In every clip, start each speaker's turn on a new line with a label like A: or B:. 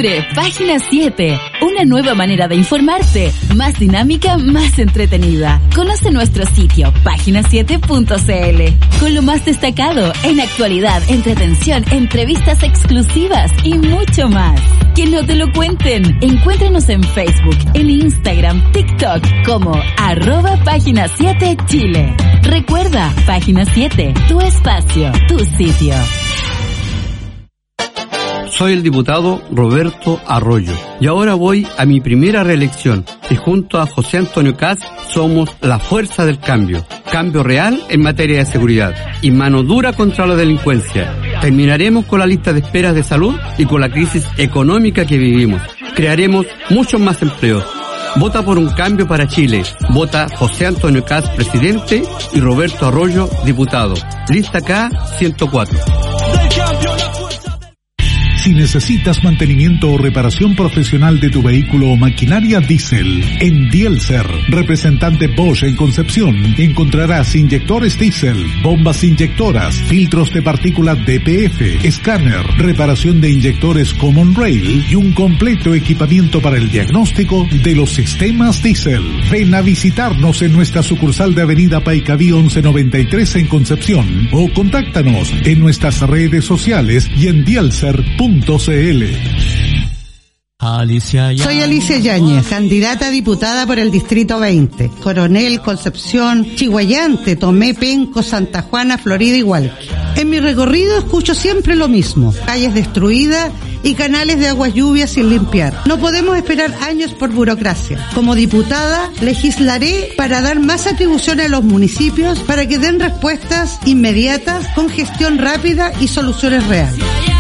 A: Descubre Página 7, una nueva manera de informarte, más dinámica, más entretenida. Conoce nuestro sitio, página7.cl, con lo más destacado en actualidad, entretención, entrevistas exclusivas y mucho más. Que no te lo cuenten. Encuéntranos en Facebook, en Instagram, TikTok como @Página 7 Chile. Recuerda, Página 7, tu espacio, tu sitio.
B: Soy el diputado Roberto Arroyo y ahora voy a mi primera reelección y junto a José Antonio Kast somos la fuerza del cambio. Cambio real en materia de seguridad y mano dura contra la delincuencia. Terminaremos con la lista de esperas de salud y con la crisis económica que vivimos. Crearemos muchos más empleos. Vota por un cambio para Chile. Vota José Antonio Kast, presidente, y Roberto Arroyo, diputado. Lista K 104.
C: Si necesitas mantenimiento o reparación profesional de tu vehículo o maquinaria diésel, en Dielser, representante Bosch en Concepción, encontrarás inyectores diésel, bombas inyectoras, filtros de partículas DPF, escáner, reparación de inyectores Common Rail y un completo equipamiento para el diagnóstico de los sistemas diésel. Ven a visitarnos en nuestra sucursal de Avenida Paicaví 1193 en Concepción o contáctanos en nuestras redes sociales y en dielser.cl.
D: Soy Alicia Yáñez, candidata a diputada por el Distrito 20. Coronel, Concepción, Chihuayante, Tomé, Penco, Santa Juana, Florida y Hualqui. En mi recorrido escucho siempre lo mismo: calles destruidas y canales de aguas lluvias sin limpiar. No podemos esperar años por burocracia. Como diputada, legislaré para dar más atribuciones a los municipios para que den respuestas inmediatas, con gestión rápida y soluciones reales.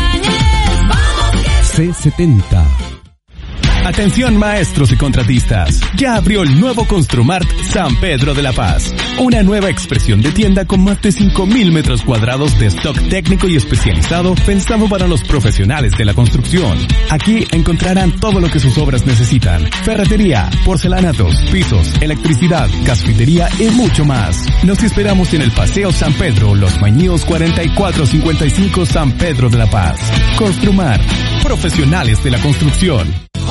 E: C70. Atención maestros y contratistas, ya abrió el nuevo Construmart San Pedro de la Paz, una nueva expresión de tienda con más de 5.000 metros cuadrados de stock técnico y especializado pensado para los profesionales de la construcción. Aquí encontrarán todo lo que sus obras necesitan: ferretería, porcelanatos, pisos, electricidad, gasfitería y mucho más. Nos esperamos en el Paseo San Pedro, Los Mañíos 4455, San Pedro de la Paz. Construmart, profesionales de la construcción.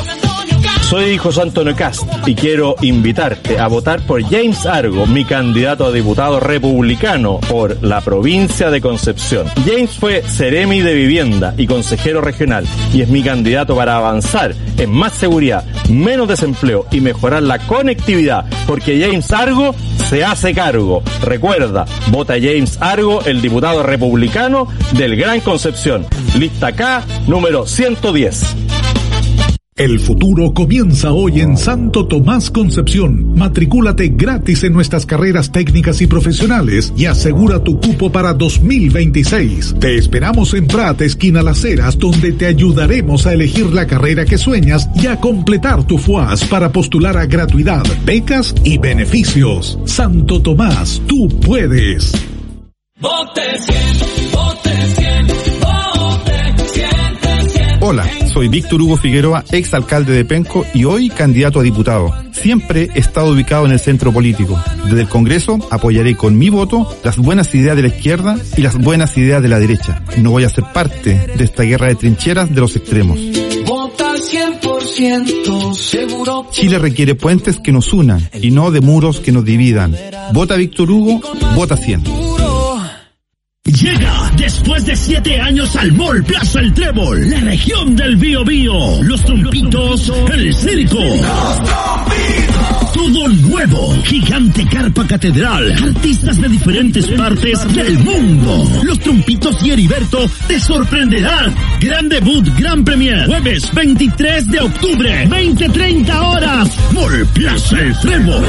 F: Soy José Antonio Kast y quiero invitarte a votar por James Argo, mi candidato a diputado republicano por la provincia de Concepción. James fue seremi de vivienda y consejero regional y es mi candidato para avanzar en más seguridad, menos desempleo y mejorar la conectividad, porque James Argo se hace cargo. Recuerda, vota James Argo, el diputado republicano del Gran Concepción. Lista K, número 110.
C: El futuro comienza hoy en Santo Tomás Concepción. Matricúlate gratis en nuestras carreras técnicas y profesionales y asegura tu cupo para 2026. Te esperamos en Prat, esquina Las Heras, donde te ayudaremos a elegir la carrera que sueñas y a completar tu FUAS para postular a gratuidad, becas y beneficios. Santo Tomás, tú puedes.
G: Vote 100, vote 100, vote 100.
H: Hola, soy Víctor Hugo Figueroa, exalcalde de Penco y hoy candidato a diputado. Siempre he estado ubicado en el centro político. Desde el Congreso apoyaré con mi voto las buenas ideas de la izquierda y las buenas ideas de la derecha. No voy a ser parte de esta guerra de trincheras de los extremos.
G: Vota 100% seguro.
H: Chile requiere puentes que nos unan y no de muros que nos dividan. Vota Víctor Hugo, vota 100.
I: Llega después de 7 años al Mall Plaza El Trébol, la región del Biobío, Los Trompitos, el circo. Todo nuevo, gigante carpa catedral, artistas de diferentes partes del mundo. Los Trompitos y Heriberto te sorprenderán. Gran debut, gran premier, jueves 23 de octubre, 20:30 horas, Mall Plaza El Trébol.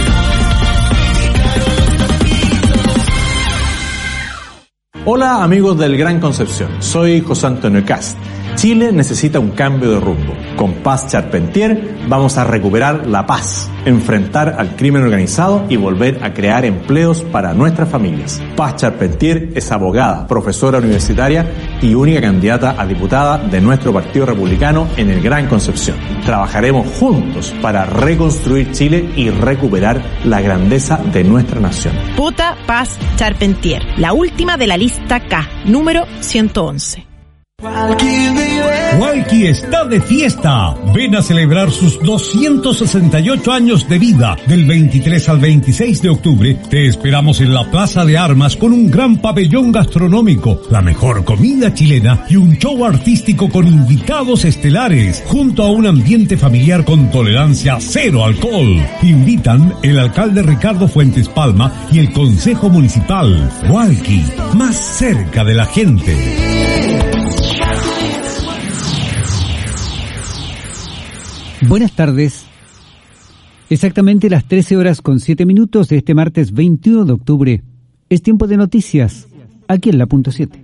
J: Hola amigos del Gran Concepción, soy José Antonio Kast. Chile necesita un cambio de rumbo. Con Paz Charpentier vamos a recuperar la paz, enfrentar al crimen organizado y volver a crear empleos para nuestras familias. Paz Charpentier es abogada, profesora universitaria y única candidata a diputada de nuestro Partido Republicano en el Gran Concepción. Trabajaremos juntos para reconstruir Chile y recuperar la grandeza de nuestra nación.
K: Vota Paz Charpentier, la última de la lista K, número 111. Walkie está de fiesta. Ven a celebrar sus 268 años de vida. Del 23 al 26 de octubre te esperamos en la Plaza de Armas con un gran pabellón gastronómico, la mejor comida chilena y un show artístico con invitados estelares, junto a un ambiente familiar con tolerancia cero alcohol. Invitan el alcalde Ricardo Fuentes Palma y el Consejo Municipal. Walkie, más cerca de la gente.
L: Buenas tardes. Exactamente las 13:07 de este martes 21 de octubre. Es tiempo de noticias, aquí en la punto 7.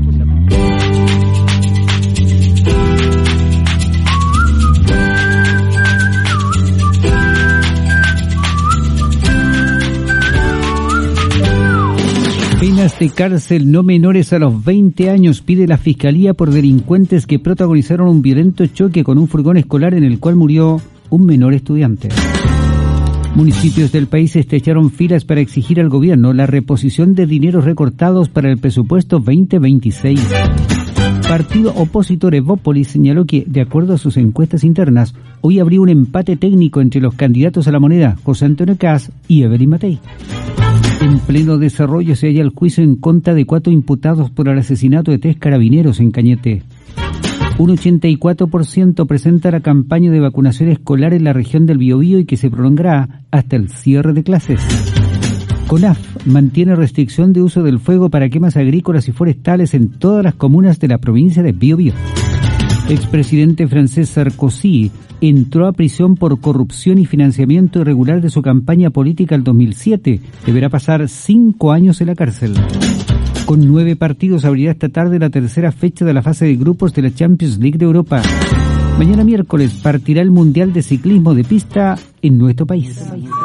L: Penas de cárcel no menores a los 20 años pide la Fiscalía por delincuentes que protagonizaron un violento choque con un furgón escolar en el cual murió un menor estudiante. Municipios del país estrecharon filas para exigir al gobierno la reposición de dineros recortados para el presupuesto 2026. Partido opositor Evópolis señaló que, de acuerdo a sus encuestas internas, hoy habría un empate técnico entre los candidatos a la moneda, José Antonio Kast y Evelyn Matei. En pleno desarrollo se halla el juicio en contra de 4 imputados por el asesinato de 3 carabineros en Cañete. Un 84% presenta la campaña de vacunación escolar en la región del Biobío y que se prolongará hasta el cierre de clases. CONAF mantiene restricción de uso del fuego para quemas agrícolas y forestales en todas las comunas de la provincia de Biobío. Expresidente francés Sarkozy entró a prisión por corrupción y financiamiento irregular de su campaña política el 2007. Deberá pasar 5 años en la cárcel. Con 9 partidos abrirá esta tarde la tercera fecha de la fase de grupos de la Champions League de Europa. Mañana miércoles partirá el Mundial de Ciclismo de Pista en nuestro país.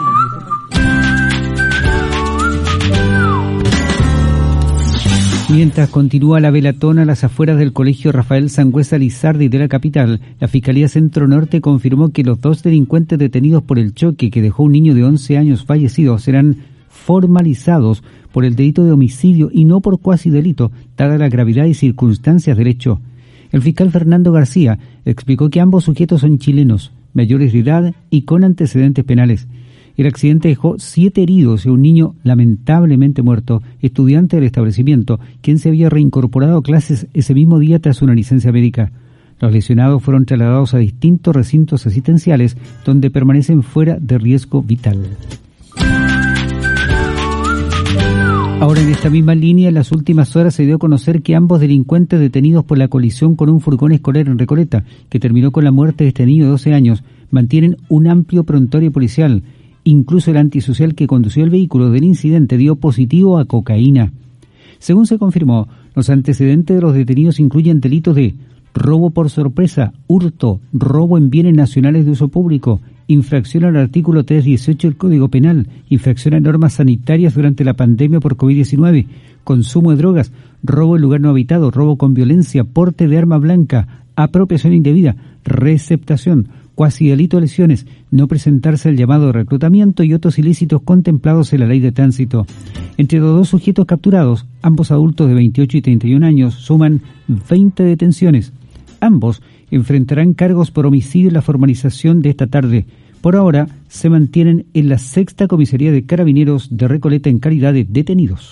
L: Mientras continúa la velatón a las afueras del colegio Rafael Sangüesa Lizardi de la capital, la Fiscalía Centro Norte confirmó que los 2 delincuentes detenidos por el choque que dejó un niño de 11 años fallecido serán formalizados por el delito de homicidio y no por cuasi delito, dada la gravedad y circunstancias del hecho. El fiscal Fernando García explicó que ambos sujetos son chilenos, mayores de edad y con antecedentes penales. El accidente dejó 7 heridos y un niño lamentablemente muerto, estudiante del establecimiento, quien se había reincorporado a clases ese mismo día tras una licencia médica. Los lesionados fueron trasladados a distintos recintos asistenciales donde permanecen fuera de riesgo vital. Ahora, en esta misma línea, en las últimas horas se dio a conocer que ambos delincuentes detenidos por la colisión con un furgón escolar en Recoleta, que terminó con la muerte de este niño de 12 años, mantienen un amplio prontuario policial. Incluso el antisocial que condució el vehículo del incidente dio positivo a cocaína. Según se confirmó, los antecedentes de los detenidos incluyen delitos de robo por sorpresa, hurto, robo en bienes nacionales de uso público, infracción al artículo 318 del Código Penal, infracción a normas sanitarias durante la pandemia por COVID-19, consumo de drogas, robo en lugar no habitado, robo con violencia, porte de arma blanca, apropiación indebida, receptación, cuasi delito de lesiones, no presentarse al llamado de reclutamiento y otros ilícitos contemplados en la ley de tránsito. Entre los 2 sujetos capturados, ambos adultos de 28 y 31 años, suman 20 detenciones. Ambos enfrentarán cargos por homicidio en la formalización de esta tarde. Por ahora, se mantienen en la 6ª Comisaría de Carabineros de Recoleta en calidad de detenidos.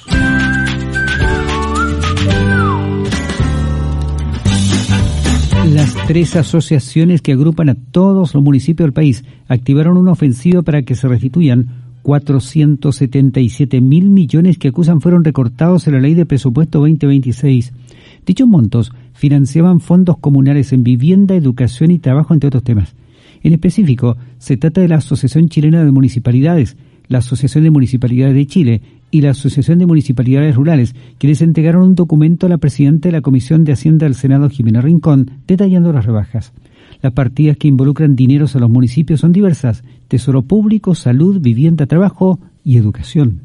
L: Las 3 asociaciones que agrupan a todos los municipios del país activaron una ofensiva para que se restituyan 477.000 millones que acusan fueron recortados en la Ley de Presupuesto 2026. Dichos montos financiaban fondos comunales en vivienda, educación y trabajo, entre otros temas. En específico, se trata de la Asociación Chilena de Municipalidades, la Asociación de Municipalidades de Chile y la Asociación de Municipalidades Rurales, quienes entregaron un documento a la presidenta de la Comisión de Hacienda del Senado, Jimena Rincón, detallando las rebajas. Las partidas que involucran dineros a los municipios son diversas: tesoro público, salud, vivienda, trabajo y educación.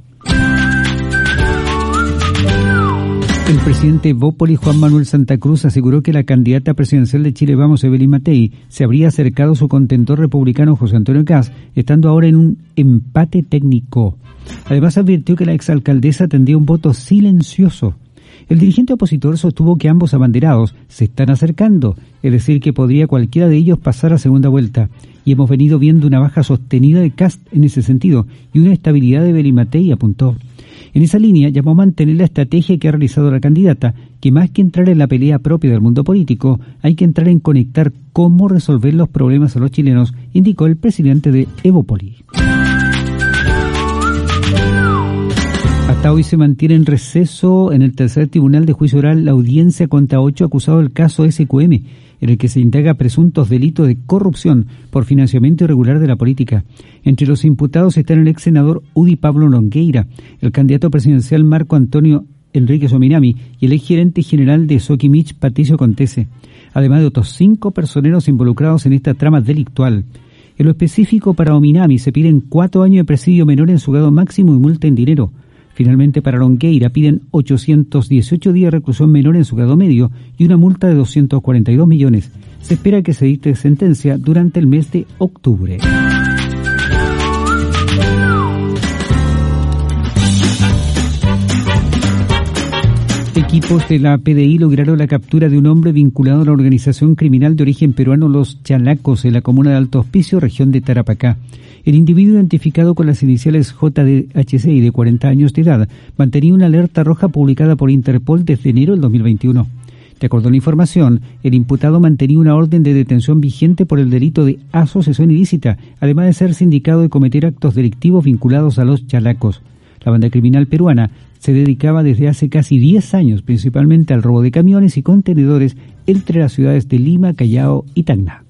L: El presidente Evópolis, Juan Manuel Santa Cruz, aseguró que la candidata presidencial de Chile Vamos, Evelyn Matei, se habría acercado a su contentor republicano José Antonio Kast, estando ahora en un empate técnico. Además, advirtió que la exalcaldesa tendría un voto silencioso. El dirigente opositor sostuvo que ambos abanderados se están acercando, es decir, que podría cualquiera de ellos pasar a segunda vuelta. Y hemos venido viendo una baja sostenida de Kast en ese sentido y una estabilidad de Belimatei, apuntó. En esa línea llamó a mantener la estrategia que ha realizado la candidata, que más que entrar en la pelea propia del mundo político, hay que entrar en conectar cómo resolver los problemas a los chilenos, indicó el presidente de Evópoli. Hasta hoy se mantiene en receso en el tercer tribunal de juicio oral la audiencia contra 8 acusados del caso SQM, en el que se indaga presuntos delitos de corrupción por financiamiento irregular de la política. Entre los imputados están el ex senador Udi Pablo Longueira, el candidato presidencial Marco Antonio Enrique Sominami y el ex gerente general de Soquimich, Patricio Contese, además de otros 5 personeros involucrados en esta trama delictual. En lo específico, para Ominami se piden 4 años de presidio menor en su grado máximo y multa en dinero. Finalmente, para Longueira piden 818 días de reclusión menor en su grado medio y una multa de 242 millones. Se espera que se dicte sentencia durante el mes de octubre. Equipos de la PDI lograron la captura de un hombre vinculado a la organización criminal de origen peruano Los Chalacos en la comuna de Alto Hospicio, región de Tarapacá. El individuo, identificado con las iniciales JDHC y de 40 años de edad, mantenía una alerta roja publicada por Interpol desde enero del 2021. De acuerdo a la información, el imputado mantenía una orden de detención vigente por el delito de asociación ilícita, además de ser sindicado de cometer actos delictivos vinculados a Los Chalacos. La banda criminal peruana se dedicaba desde hace casi 10 años principalmente al robo de camiones y contenedores entre las ciudades de Lima, Callao y Tacna.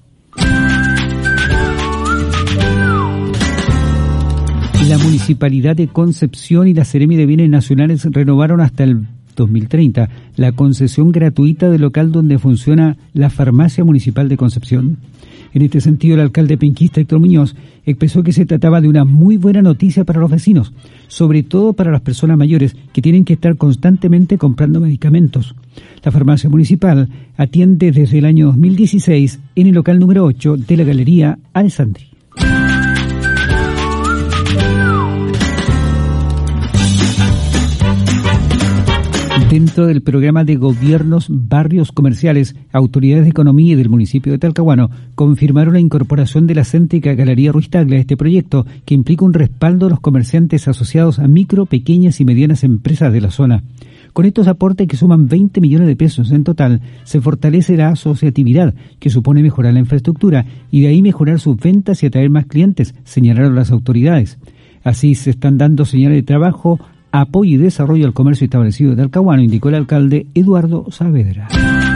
L: La Municipalidad de Concepción y la Seremi de Bienes Nacionales renovaron hasta el 2030 la concesión gratuita del local donde funciona la Farmacia Municipal de Concepción. En este sentido, el alcalde penquista Héctor Muñoz expresó que se trataba de una muy buena noticia para los vecinos, sobre todo para las personas mayores que tienen que estar constantemente comprando medicamentos. La farmacia municipal atiende desde el año 2016 en el local número 8 de la Galería Alessandri. Dentro del programa de gobiernos barrios comerciales, autoridades de economía y del municipio de Talcahuano confirmaron la incorporación de la céntrica Galería Ruiz Tagle a este proyecto, que implica un respaldo a los comerciantes asociados a micro, pequeñas y medianas empresas de la zona. Con estos aportes, que suman 20 millones de pesos en total, se fortalece la asociatividad, que supone mejorar la infraestructura y de ahí mejorar sus ventas y atraer más clientes, señalaron las autoridades. Así se están dando señales de trabajo, apoyo y desarrollo al comercio establecido de Talcahuano, indicó el alcalde Eduardo Saavedra.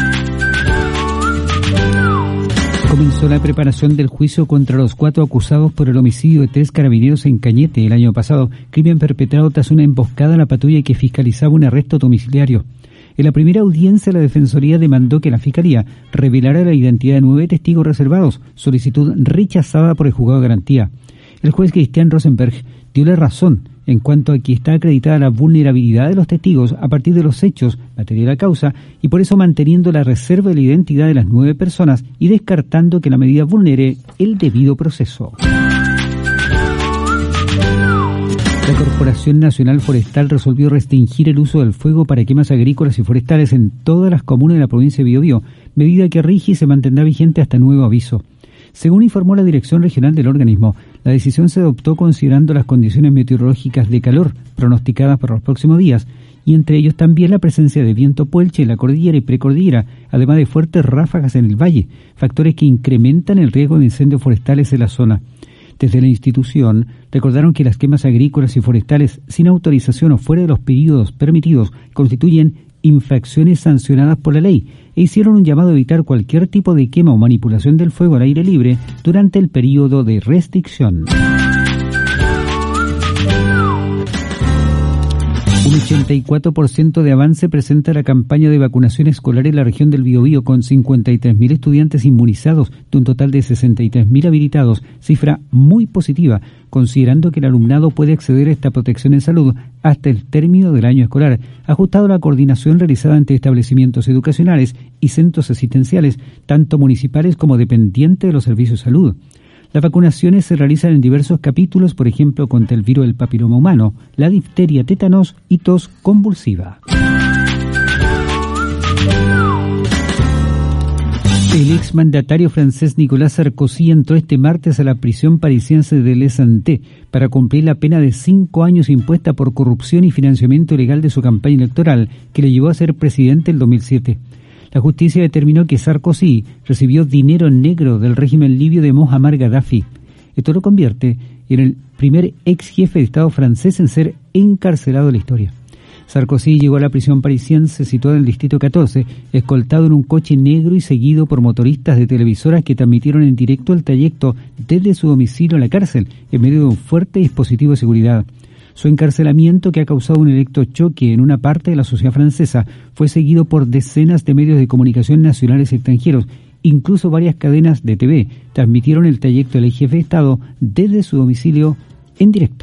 L: Comenzó la preparación del juicio contra los 4 acusados por el homicidio de 3 carabineros en Cañete el año pasado, crimen perpetrado tras una emboscada a la patrulla que fiscalizaba un arresto domiciliario. En la primera audiencia, la Defensoría demandó que la Fiscalía revelara la identidad de 9 testigos reservados, solicitud rechazada por el juzgado de garantía. El juez Cristian Rosenberg dio la razón en cuanto a que está acreditada la vulnerabilidad de los testigos a partir de los hechos, materia de la causa, y por eso manteniendo la reserva de la identidad de las 9 personas y descartando que la medida vulnere el debido proceso. La Corporación Nacional Forestal resolvió restringir el uso del fuego para quemas agrícolas y forestales en todas las comunas de la provincia de Biobío, medida que rige y se mantendrá vigente hasta nuevo aviso. Según informó la dirección regional del organismo, la decisión se adoptó considerando las condiciones meteorológicas de calor pronosticadas para los próximos días, y entre ellos también la presencia de viento puelche en la cordillera y precordillera, además de fuertes ráfagas en el valle, factores que incrementan el riesgo de incendios forestales en la zona. Desde la institución recordaron que las quemas agrícolas y forestales sin autorización o fuera de los periodos permitidos constituyen infracciones sancionadas por la ley, e hicieron un llamado a evitar cualquier tipo de quema o manipulación del fuego al aire libre durante el periodo de restricción. Un 84% de avance presenta la campaña de vacunación escolar en la región del Biobío, con 53.000 estudiantes inmunizados de un total de 63.000 habilitados, cifra muy positiva, considerando que el alumnado puede acceder a esta protección en salud hasta el término del año escolar, ajustado a la coordinación realizada entre establecimientos educacionales y centros asistenciales, tanto municipales como dependientes de los servicios de salud. Las vacunaciones se realizan en diversos capítulos, por ejemplo, contra el virus del papiloma humano, la difteria, tétanos y tos convulsiva. El exmandatario francés Nicolas Sarkozy entró este martes a la prisión parisiense de Les Santé para cumplir la pena de 5 años impuesta por corrupción y financiamiento ilegal de su campaña electoral, que le llevó a ser presidente en 2007. La justicia determinó que Sarkozy recibió dinero negro del régimen libio de Mohammar Gaddafi. Esto lo convierte en el primer ex jefe de Estado francés en ser encarcelado en la historia. Sarkozy llegó a la prisión parisiense situada en el distrito 14, escoltado en un coche negro y seguido por motoristas de televisoras que transmitieron en directo el trayecto desde su domicilio a la cárcel, en medio de un fuerte dispositivo de seguridad. Su encarcelamiento, que ha causado un electrochoque en una parte de la sociedad francesa, fue seguido por decenas de medios de comunicación nacionales y extranjeros. Incluso varias cadenas de TV transmitieron el trayecto del jefe de Estado desde su domicilio en directo.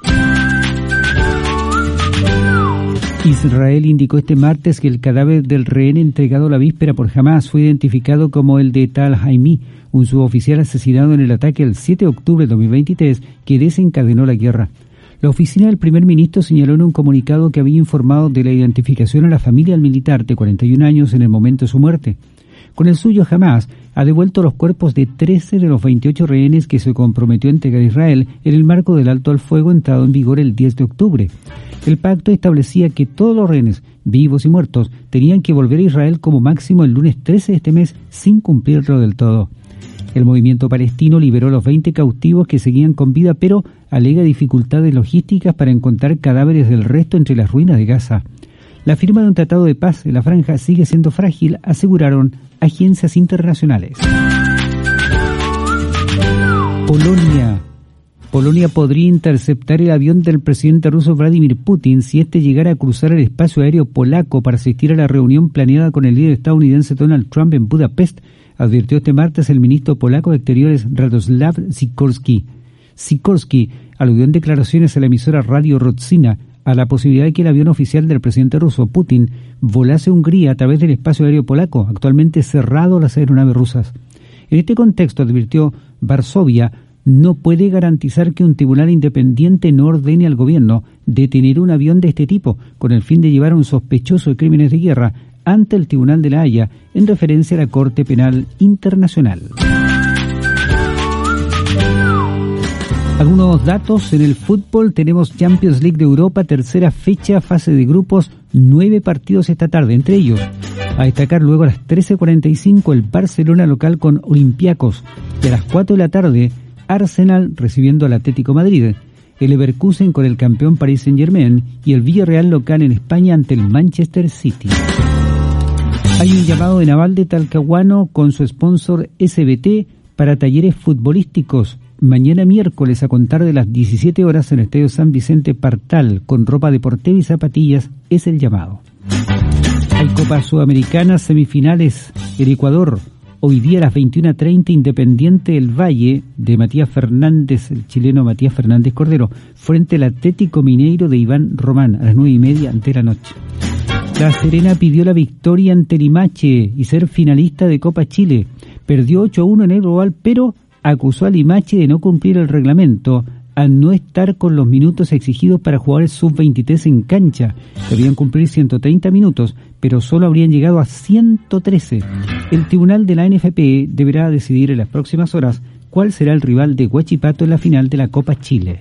L: Israel indicó este martes que el cadáver del rehén entregado la víspera por Hamas fue identificado como el de Tal Haimi, un suboficial asesinado en el ataque el 7 de octubre de 2023 que desencadenó la guerra. La oficina del primer ministro señaló en un comunicado que había informado de la identificación a la familia del militar de 41 años en el momento de su muerte. Con el suyo, Hamas ha devuelto los cuerpos de 13 de los 28 rehenes que se comprometió a entregar a Israel en el marco del alto al fuego entrado en vigor el 10 de octubre. El pacto establecía que todos los rehenes, vivos y muertos, tenían que volver a Israel como máximo el lunes 13 de este mes sin cumplirlo del todo. El movimiento palestino liberó los 20 cautivos que seguían con vida, pero alega dificultades logísticas para encontrar cadáveres del resto entre las ruinas de Gaza. La firma de un tratado de paz en la franja sigue siendo frágil, aseguraron agencias internacionales. Polonia podría interceptar el avión del presidente ruso Vladimir Putin si éste llegara a cruzar el espacio aéreo polaco para asistir a la reunión planeada con el líder estadounidense Donald Trump en Budapest, advirtió este martes el ministro polaco de Exteriores Radoslav Sikorski. Sikorski aludió en declaraciones a la emisora Radio Rodzina a la posibilidad de que el avión oficial del presidente ruso Putin volase a Hungría a través del espacio aéreo polaco, actualmente cerrado a las aeronaves rusas. En este contexto, advirtió, Varsovia no puede garantizar que un tribunal independiente no ordene al gobierno detener un avión de este tipo con el fin de llevar a un sospechoso de crímenes de guerra ante el Tribunal de la Haya en referencia a la Corte Penal Internacional. Algunos datos en el fútbol: tenemos Champions League de Europa, tercera fecha, fase de grupos, 9 partidos esta tarde, entre ellos, a destacar luego a las 13:45 el Barcelona local con Olympiacos, y a las 4 de la tarde Arsenal recibiendo al Atlético Madrid, el Leverkusen con el campeón Paris Saint-Germain y el Villarreal local en España ante el Manchester City. Hay un llamado de Naval de Talcahuano con su sponsor SBT para talleres futbolísticos. Mañana miércoles a contar de las 17 horas en el Estadio San Vicente Partal con ropa deportiva y zapatillas es el llamado. Hay Copa Sudamericana, semifinales, el Ecuador. Hoy día a las 21:30 Independiente del Valle de Matías Fernández, el chileno Matías Fernández Cordero, frente al Atlético Mineiro de Iván Román a las 9:30 de la noche. La Serena pidió la victoria ante Limache y ser finalista de Copa Chile. Perdió 8-1 en el global, pero acusó a Limache de no cumplir el reglamento al no estar con los minutos exigidos para jugar el sub-23 en cancha. Debían cumplir 130 minutos, pero solo habrían llegado a 113. El tribunal de la NFP deberá decidir en las próximas horas cuál será el rival de Huachipato en la final de la Copa Chile.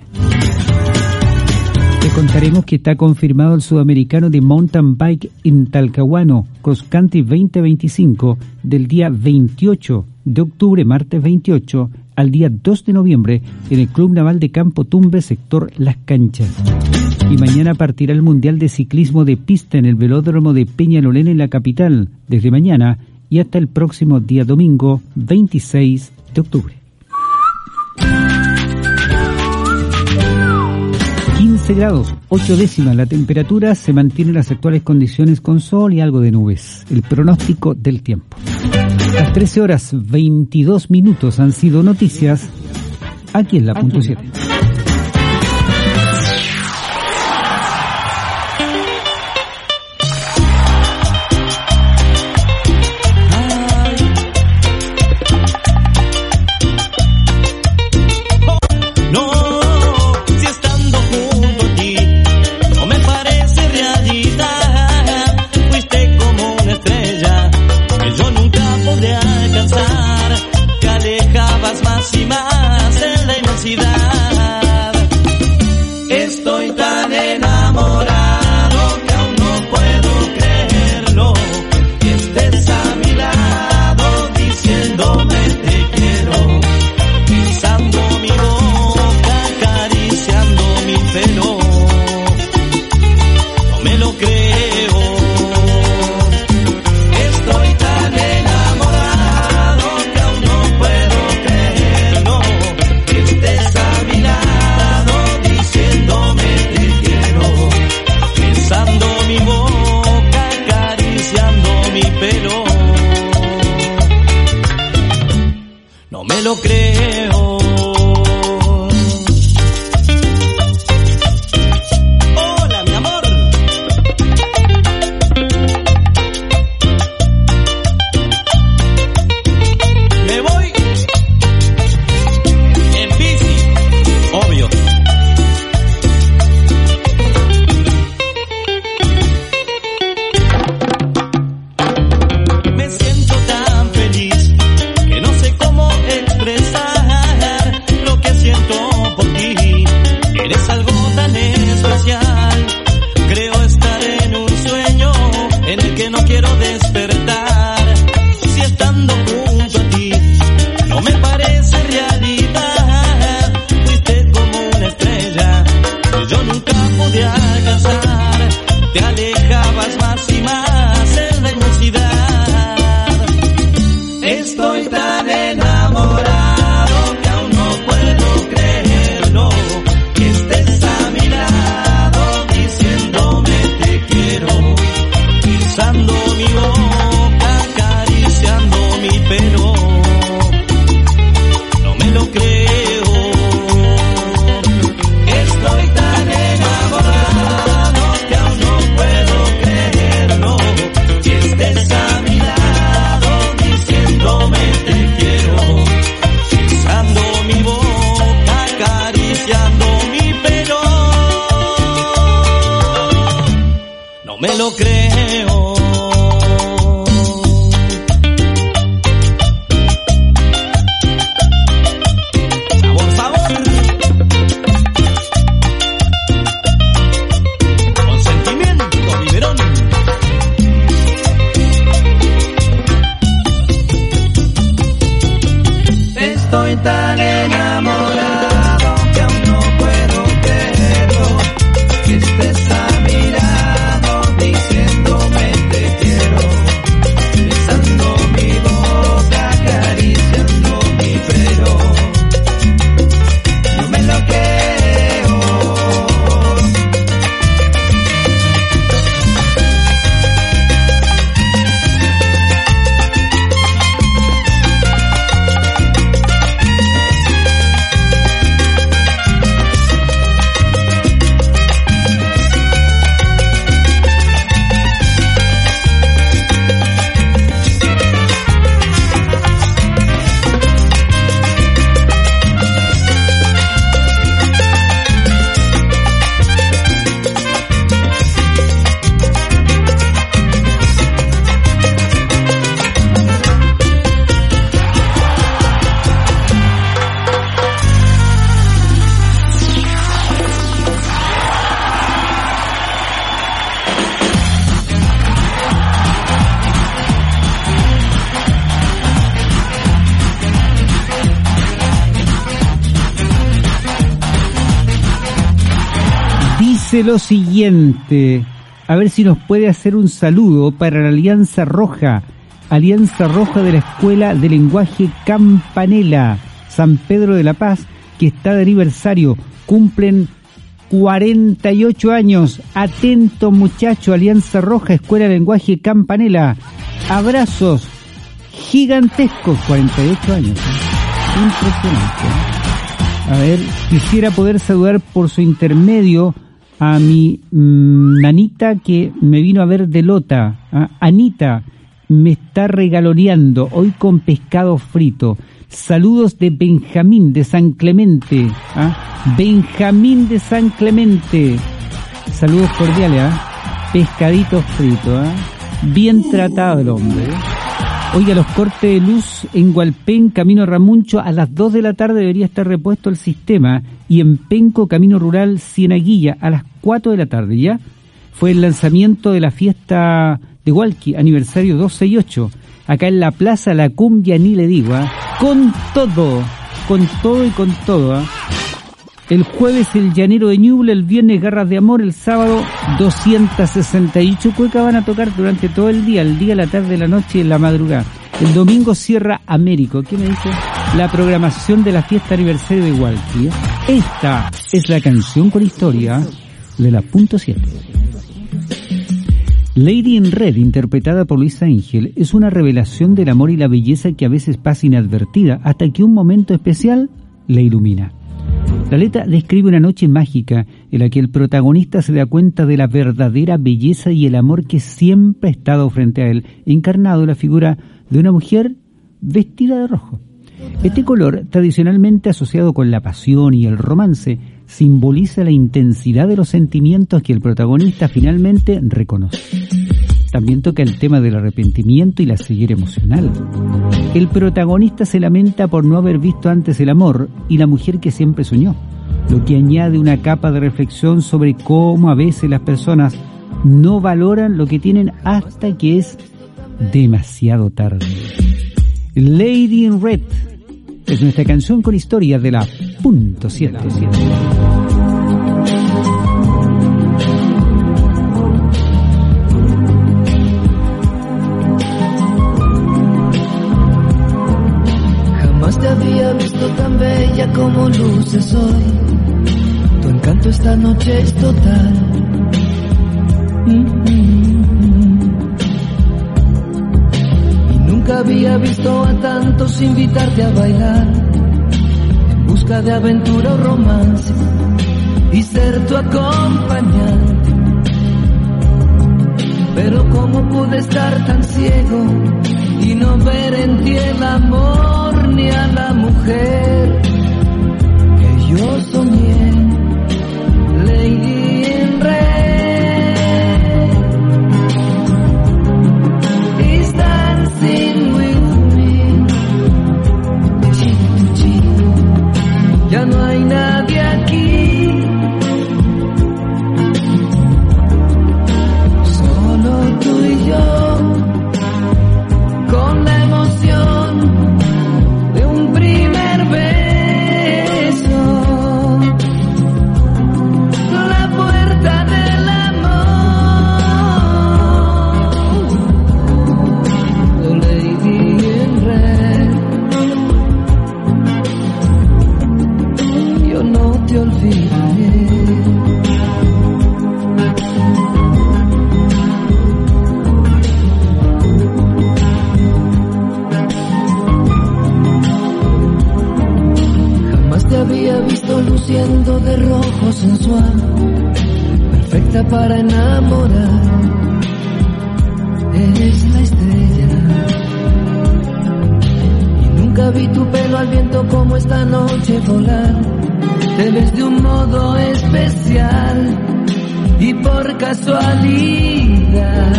L: Les contaremos que está confirmado el sudamericano de mountain bike en Talcahuano, Cross Country 2025, del día 28 de octubre, martes 28, al día 2 de noviembre, en el Club Naval de Campo Tumbe, sector Las Canchas. Y mañana partirá el Mundial de Ciclismo de Pista en el velódromo de Peñalolén en la capital, desde mañana y hasta el próximo día domingo, 26 de octubre. 15 grados, 8 décimas. La temperatura se mantiene en las actuales condiciones con sol y algo de nubes. El pronóstico del tiempo. Las 13 horas 22 minutos han sido noticias aquí en la punto 7.
G: Yo nunca podré alcanzar. felicidad. Estoy tan enamorado que aún no puedo creerlo, que estés a mi lado diciéndome te quiero, besando mi boca, acariciando mi pelo. No me lo creo. Estoy tan enamorado que aún no puedo creerlo, que estés a mi lado diciéndome te quiero, besando mi boca, acariciando mi pelo. No me lo creo. Hola, mi amor. Me voy en bici, obvio. Me siento tan feliz que no sé cómo expresar lo que siento por ti. Eres algo tan especial. Creo estar en un sueño en el que no quiero despertar. Si estando junto a ti no me parece realidad. Fuiste como una estrella que yo nunca pude alcanzar. Te alejabas más y más en la inmensidad. Estoy tan enamorado que aún no puedo creerlo, que estés a mi lado diciéndome te quiero, besando mi boca, acariciando mi pelo. No me lo creo. Estoy tan enamorado que aún no puedo creerlo, que estés a mi lado diciéndome te quiero, besando mi boca, acariciando mi pelo. No me lo creo. Sabor, sabor. Con sentimiento, biberón. Estoy tan enamorado que aún no puedo creerlo, que estés a mi lado diciéndome te quiero, besando mi boca, acariciando mi pelo. No me lo creo.
L: Dice lo siguiente, a ver si nos puede hacer un saludo para la Alianza Roja de la Escuela de Lenguaje Campanela, San Pedro de la Paz, que está de aniversario, cumplen 48 años, atento muchacho, Alianza Roja, Escuela de Lenguaje Campanela, abrazos gigantescos, 48 años, impresionante. A ver, quisiera poder saludar por su intermedio a mi nanita que me vino a ver de Lota. Anita me está regaloneando hoy con pescado frito. Saludos de Benjamín de San Clemente. Benjamín de San Clemente. Saludos cordiales. Pescadito frito. Bien tratado el hombre. Oiga, los cortes de luz en Hualpén, camino Ramuncho, a las 2 de la tarde debería estar repuesto el sistema, y en Penco, camino rural Cienaguilla, a las 4 de la tarde, ¿ya? Fue el lanzamiento de la fiesta de Hualqui, aniversario 268, acá en la plaza La Cumbia, ni le digo, con todo y con todo, ¿eh? El jueves el Llanero de Ñuble, el viernes Garras de Amor, el sábado 268 cuecas van a tocar durante todo el día, la tarde, la noche y en la madrugada. El domingo cierra Américo. ¿Qué me dice? La programación de la fiesta aniversario de Hualqui. Esta es la canción con historia de la punto 7. Lady in Red, interpretada por Luis Ángel, es una revelación del amor y la belleza que a veces pasa inadvertida hasta que un momento especial la ilumina. La letra describe una noche mágica en la que el protagonista se da cuenta de la verdadera belleza y el amor que siempre ha estado frente a él, encarnado en la figura de una mujer vestida de rojo. Este color, tradicionalmente asociado con la pasión y el romance, simboliza la intensidad de los sentimientos que el protagonista finalmente reconoce. También toca el tema del arrepentimiento y la ceguera emocional. El protagonista se lamenta por no haber visto antes el amor y la mujer que siempre soñó, lo que añade una capa de reflexión sobre cómo a veces las personas no valoran lo que tienen hasta que es demasiado tarde. Lady in Red es nuestra canción con historia de la punto 7.
M: Jamás te había visto tan bella como luces hoy. Tu encanto esta noche es total. Y nunca había visto a tantos invitarte a bailar, en busca de aventura o romance, y ser tu acompañante. Pero cómo pude estar tan ciego y no ver en ti el amor ni a la mujer que yo soñé. Lady in Red is dancing with me. Cheek to cheek, ya no hay nadie aquí, solo tú y yo, con la emoción de un primer beso, la puerta del amor. Lady in Red, yo no te olvidaré. Te había visto luciendo de rojo sensual, perfecta para enamorar. Eres la estrella y nunca vi tu pelo al viento como esta noche volar. Te ves de un modo especial y por casualidad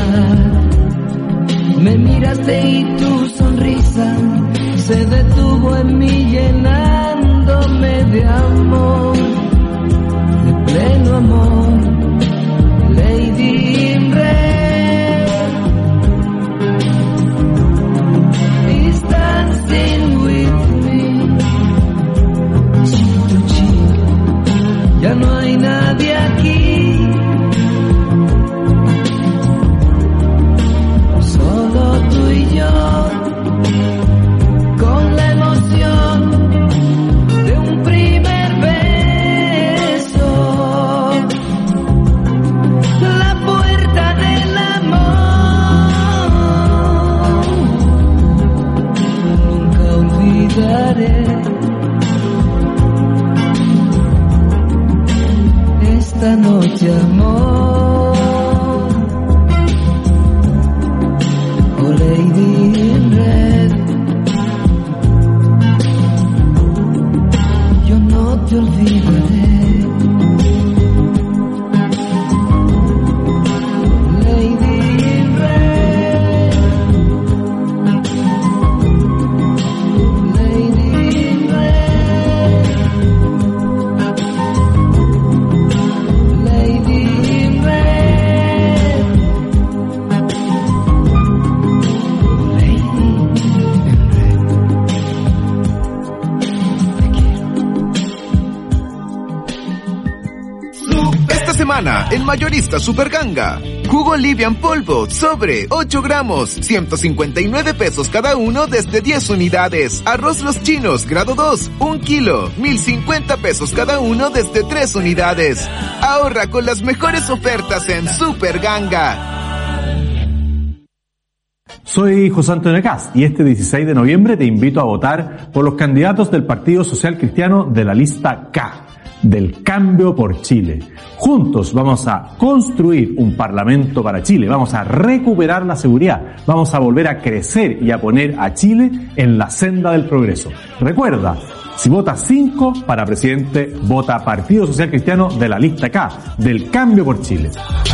M: me miraste y tu sonrisa se detuvo en mí llenándome de amor, de pleno amor. Lady in Red is dancing with me, cheek to cheek, ya no hay nadie aquí, solo tú y yo, con la emoción de un primer beso, la puerta del amor. Nunca olvidaré esta noche, amor. Oh, Lady in Red, no te olvidaré. Lady in Red,
N: semana en Mayorista Superganga. Jugo Livia en polvo, sobre 8 gramos, 159 pesos cada uno desde 10 unidades. Arroz Los Chinos, grado 2, 1 kilo, 1,050 pesos cada uno desde 3 unidades. Ahorra con las mejores ofertas en Superganga.
J: Soy José Antonio Cast y este 16 de noviembre te invito a votar por los candidatos del Partido Social Cristiano de la lista K, del Cambio por Chile. Juntos vamos a construir un parlamento para Chile, vamos a recuperar la seguridad, vamos a volver a crecer y a poner a Chile en la senda del progreso. Recuerda, si votas 5 para presidente, vota Partido Social Cristiano de la lista K, del Cambio por Chile.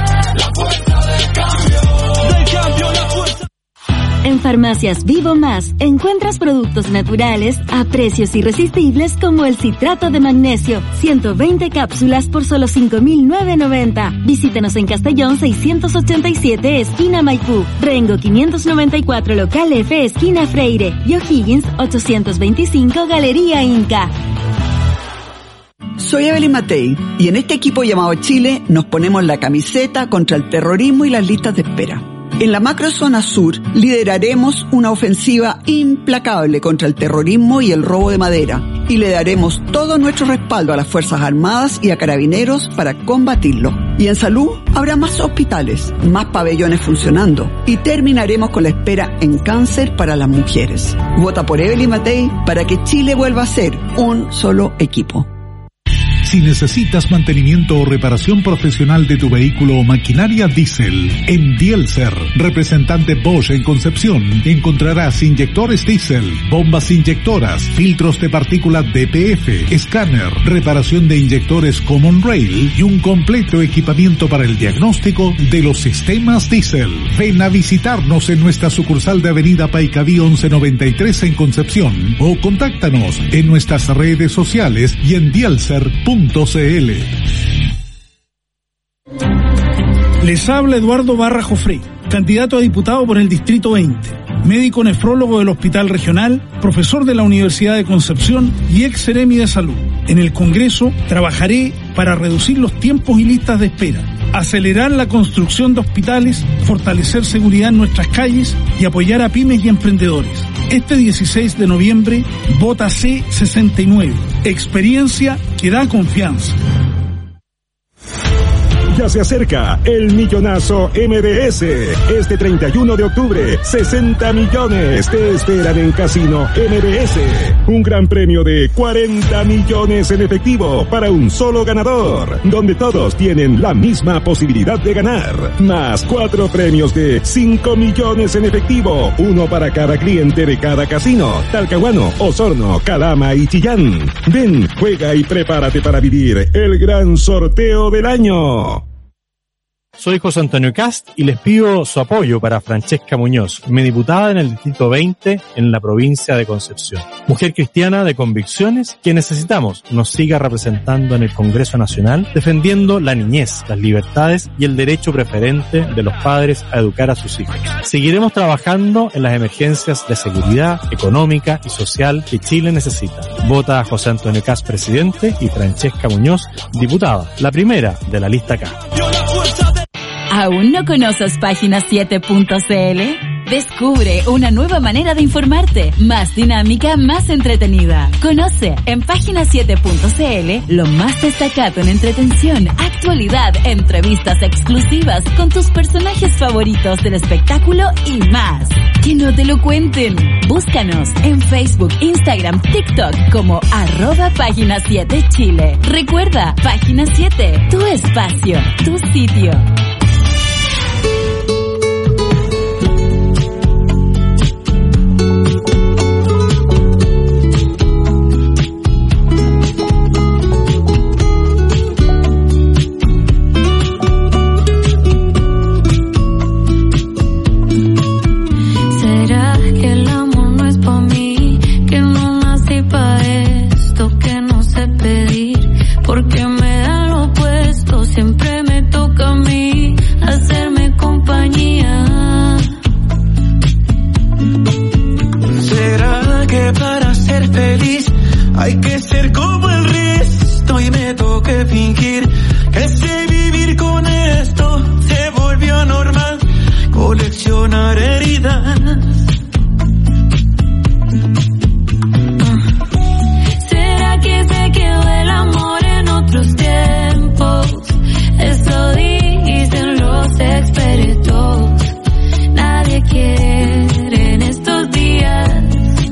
A: En Farmacias Vivo Más encuentras productos naturales a precios irresistibles como el citrato de magnesio, 120 cápsulas por solo 5.990. Visítanos en Castellón 687, esquina Maipú, Rengo 594, local F, esquina Freire, y O'Higgins 825, Galería Inca.
O: Soy Evelyn Matei y en este equipo llamado Chile nos ponemos la camiseta contra el terrorismo y las listas de espera. En la macrozona sur lideraremos una ofensiva implacable contra el terrorismo y el robo de madera y le daremos todo nuestro respaldo a las Fuerzas Armadas y a Carabineros para combatirlo. Y en salud habrá más hospitales, más pabellones funcionando y terminaremos con la espera en cáncer para las mujeres. Vota por Evelyn Matei para que Chile vuelva a ser un solo equipo.
C: Si necesitas mantenimiento o reparación profesional de tu vehículo o maquinaria diésel, en Dielser, representante Bosch en Concepción, encontrarás inyectores diésel, bombas inyectoras, filtros de partículas DPF, escáner, reparación de inyectores Common Rail y un completo equipamiento para el diagnóstico de los sistemas diésel. Ven a visitarnos en nuestra sucursal de Avenida Paicaví 1193 en Concepción o contáctanos en nuestras redes sociales y en dielser.cl.
P: Les habla Eduardo Barra Jofré, candidato a diputado por el Distrito 20, médico nefrólogo del Hospital Regional, profesor de la Universidad de Concepción y ex seremi de Salud. En el Congreso trabajaré para reducir los tiempos y listas de espera, acelerar la construcción de hospitales, fortalecer seguridad en nuestras calles y apoyar a pymes y emprendedores. Este 16 de noviembre, vota C69. Experiencia que da confianza.
Q: Ya se acerca el millonazo MBS. Este 31 de octubre, 60 millones te esperan en Casino MBS. Un gran premio de 40 millones en efectivo para un solo ganador, donde todos tienen la misma posibilidad de ganar. Más 4 premios de 5 millones en efectivo, uno para cada cliente de cada casino: Talcahuano, Osorno, Calama y Chillán. Ven, juega y prepárate para vivir el gran sorteo del año.
F: Soy José Antonio Cast y les pido su apoyo para Francesca Muñoz, mi diputada en el Distrito 20 en la provincia de Concepción. Mujer cristiana de convicciones que necesitamos nos siga representando en el Congreso Nacional, defendiendo la niñez, las libertades y el derecho preferente de los padres a educar a sus hijos. Seguiremos trabajando en las emergencias de seguridad económica y social que Chile necesita. Vota a José Antonio Cast presidente y Francesca Muñoz diputada, la primera de la lista K.
A: ¿Aún no conoces Página7.cl? Descubre una nueva manera de informarte, más dinámica, más entretenida. Conoce en Página7.cl lo más destacado en entretención, actualidad, entrevistas exclusivas con tus personajes favoritos del espectáculo y más. Que no te lo cuenten. Búscanos en Facebook, Instagram, TikTok como @Página7Chile. Recuerda, Página 7, tu espacio, tu sitio.
G: Hay que ser como el resto.
R: esto y me toque fingir que sé vivir con esto. Se volvió normal coleccionar heridas.
S: ¿Será que se quedó el amor en otros tiempos? Eso dicen los expertos. Nadie quiere en estos días.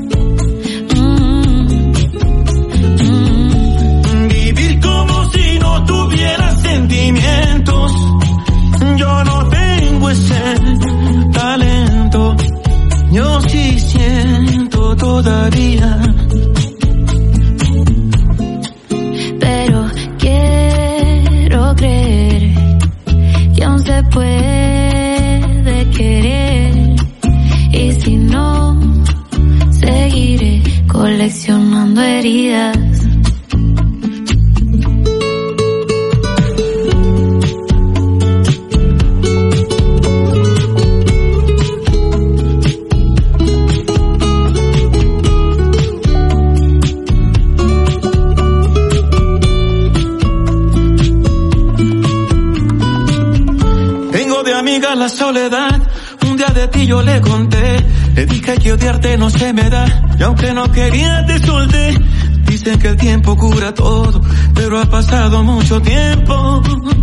R: Vivir como si no tuviera sentimientos. Yo no tengo ese talento. Yo sí siento todavía.
S: Pero quiero creer que aún se puede querer. Y si no, seguiré coleccionando heridas.
R: Amiga, la soledad, un día de ti yo le conté, le dije que odiarte no se me da, y aunque no quería te solté. Dicen que el tiempo cura todo, pero ha pasado mucho tiempo.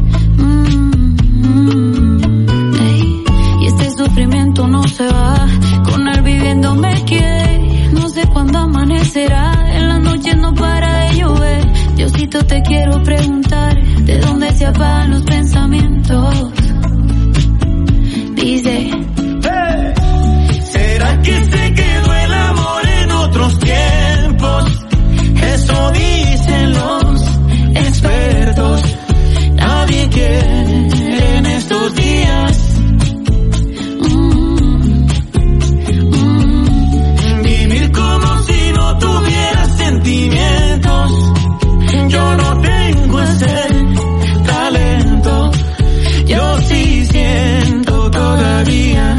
S: Y este sufrimiento no se va, con él viviendo me quiere. No sé cuándo amanecerá, en las noches no para de llover. Diosito, te quiero preguntar, ¿de dónde se apagan los pensamientos? Dice,
R: ¿será que se quedó el amor en otros tiempos? Eso dicen los expertos. Nadie quiere en estos días. Vivir como si no tuviera sentimientos. Yo no tengo ese talento. Yo sí siento todavía,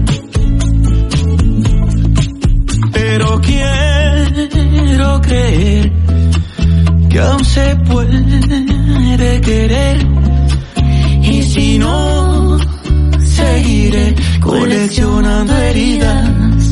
R: pero quiero creer que aún se puede querer. Y si no, seguiré coleccionando heridas.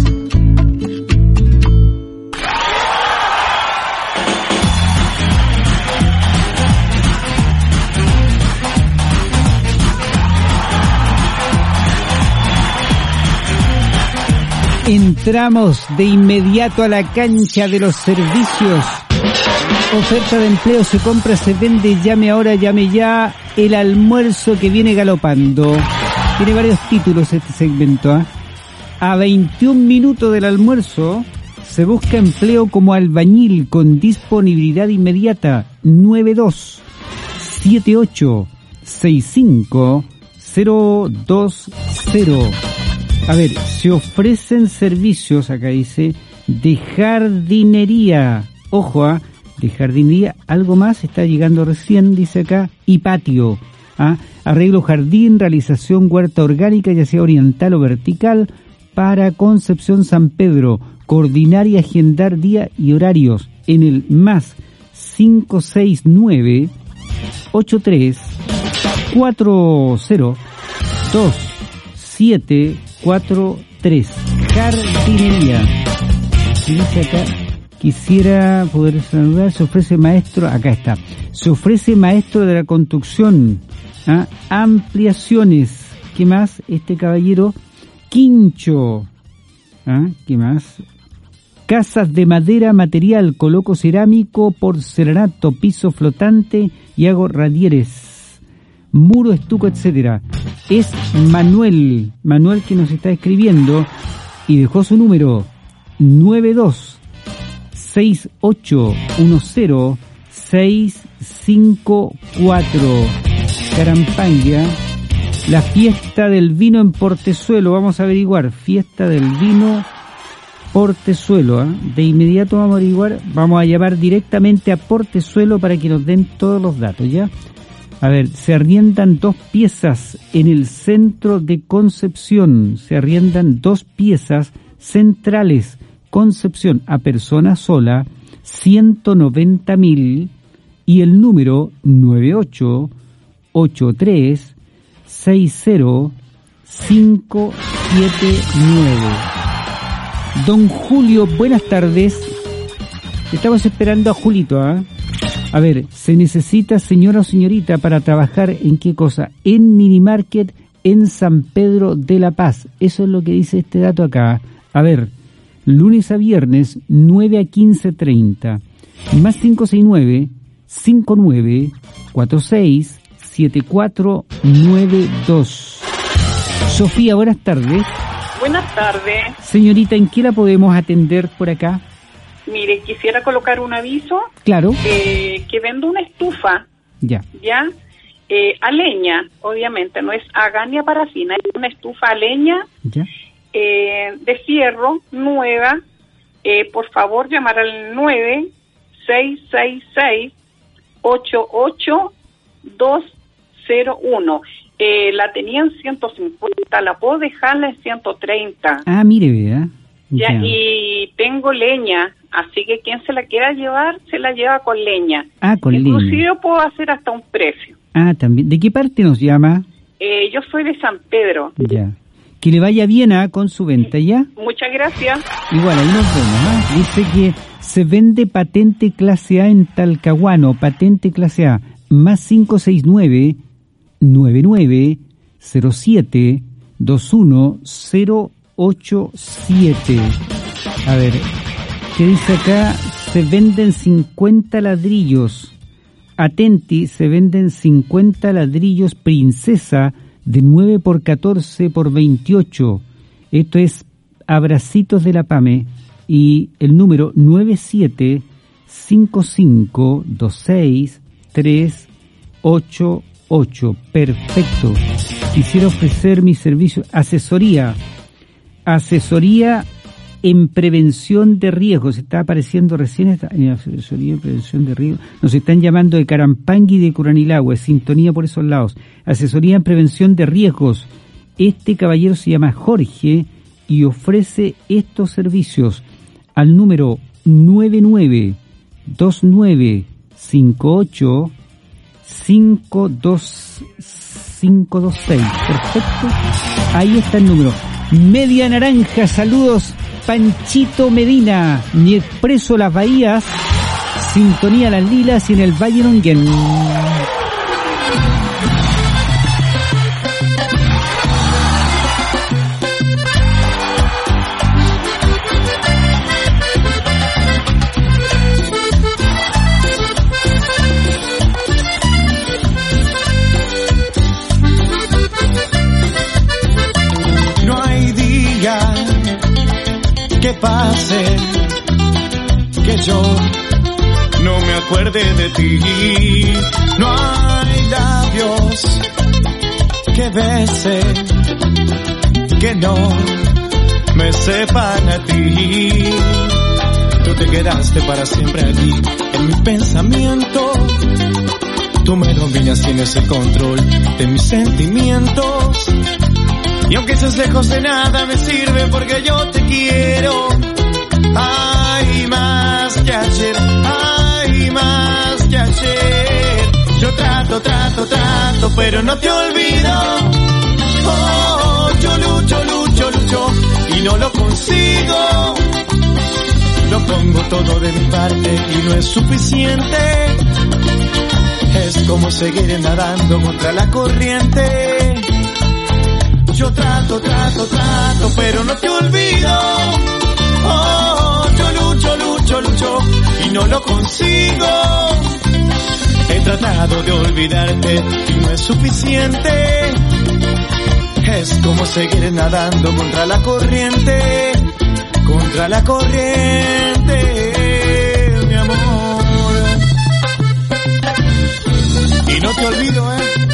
L: Entramos de inmediato a la cancha de los servicios. Oferta de empleo, se compra, se vende, llame ahora, llame ya. El almuerzo que viene galopando. Tiene varios títulos este segmento, ¿eh? A 21 minutos del almuerzo se busca empleo como albañil con disponibilidad inmediata. 92-78-65-020. A ver, se ofrecen servicios, acá dice, de jardinería. Ojo, de jardinería, algo más está llegando recién, dice acá, y patio. Arreglo jardín, realización huerta orgánica, ya sea oriental o vertical, para Concepción San Pedro. Coordinar y agendar día y horarios en el más 569 83 40 2743. Jardinería. Y dice acá, quisiera poder saludar, se ofrece maestro, acá está, se ofrece maestro de la construcción, ampliaciones, ¿qué más? Este caballero, quincho, ¿qué más? Casas de madera, material, coloco cerámico, porcelanato, piso flotante y hago radieres, muro, estuco, etcétera. Es Manuel que nos está escribiendo y dejó su número 92-6810-654. Carampanga, la fiesta del vino en Portezuelo, vamos a averiguar, fiesta del vino Portezuelo, de inmediato vamos a averiguar, vamos a llamar directamente a Portezuelo para que nos den todos los datos, ¿ya? A ver, se arriendan 2 piezas en el centro de Concepción. Se arriendan 2 piezas centrales. Concepción a persona sola, 190.000 y el número 9883600579. Don Julio, buenas tardes. Estamos esperando a Julito, ¿ah? A ver, se necesita, señora o señorita, para trabajar ¿en qué cosa? En Minimarket en San Pedro de la Paz. Eso es lo que dice este dato acá. A ver, lunes a viernes, 9 a 15:30. Más 569-5946-7492. Sofía, buenas tardes.
T: Buenas tardes.
L: Señorita, ¿en qué la podemos atender por acá?
T: Mire, quisiera colocar un aviso.
L: Claro.
T: Que vendo una estufa.
L: Ya.
T: ¿Ya? A leña, obviamente, no es a gas ni a parafina, es una estufa a leña.
L: Ya.
T: De fierro, nueva. Por favor, llamar al 9666-88201. La tenía en 150, la puedo dejarla en 130.
L: Ah, mire, vea.
T: Ya, y tengo leña, así que quien se la quiera llevar, se la lleva con leña.
L: Ah, con leña.
T: Inclusive puedo hacer hasta un precio.
L: Ah, también. ¿De qué parte nos llama?
T: Yo soy de San Pedro.
L: Ya. Que le vaya bien con su venta, ¿ya?
T: Muchas gracias.
L: Igual, ahí nos vemos, Dice que se vende patente clase A en Talcahuano, patente clase A, más 569-9907-21087. A ver, ¿qué dice acá? Se venden 50 ladrillos. Atenti, se venden 50 ladrillos Princesa de 9x14x28. Esto es Abracitos de la PAME y el número 975526388. Perfecto. Quisiera ofrecer mi servicio, asesoría en prevención de riesgos. Está apareciendo recién asesoría en prevención de riesgos. Nos están llamando de Carampangui y de Curanilagua, sintonía por esos lados. Asesoría en prevención de riesgos. Este caballero se llama Jorge y ofrece estos servicios al número 99-29-28-526. Perfecto. Ahí está el número. Media Naranja, saludos. Panchito Medina, mi expreso Las Bahías, sintonía Las Lilas y en el Valle Nonguén.
R: Que pase, que yo no me acuerde de ti. No hay labios que besen, que no me sepan a ti. Tú te quedaste para siempre allí en mi pensamiento. Tú me dominas, tienes el control de mis sentimientos. Y aunque estés lejos de nada me sirve porque yo te quiero. Hay más que ayer, hay más que ayer. Yo trato, pero no te olvido. Oh, yo lucho y no lo consigo. Lo pongo todo de mi parte y no es suficiente. Es como seguir nadando contra la corriente. Yo trato, pero no te olvido. Oh, yo lucho y no lo consigo. He tratado de olvidarte y no es suficiente. Es como seguir nadando contra la corriente, mi amor. Y no te olvido,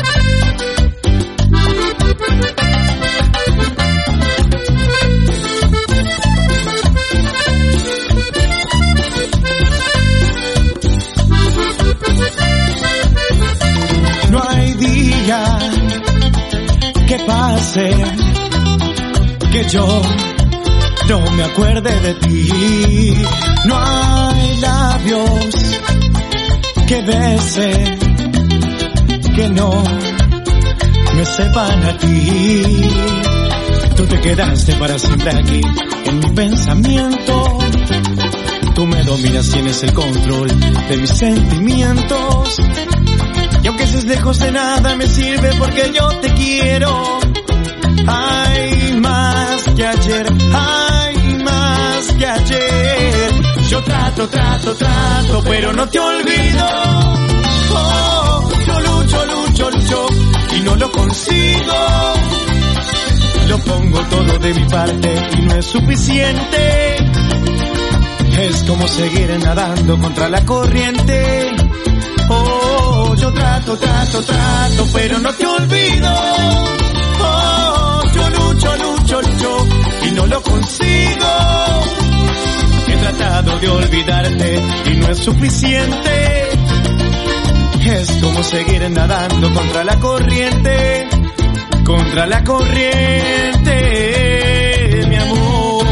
R: No hay día que pase que yo no me acuerde de ti. No hay labios que bese, que no me sepan a ti. Tú te quedaste para siempre aquí en mi pensamiento. Tú me dominas, tienes el control de mis sentimientos. Y aunque estés lejos de nada me sirve porque yo te quiero. Hay más que ayer, hay más que ayer. Yo trato, pero no te olvido. Oh, yo lucho y no lo consigo. Lo pongo todo de mi parte y no es suficiente. Es como seguir nadando contra la corriente. Oh, yo trato, pero no te olvido. Oh, yo lucho y no lo consigo. He tratado de olvidarte y no es suficiente. Es como seguir nadando contra la corriente. Contra la corriente, mi amor.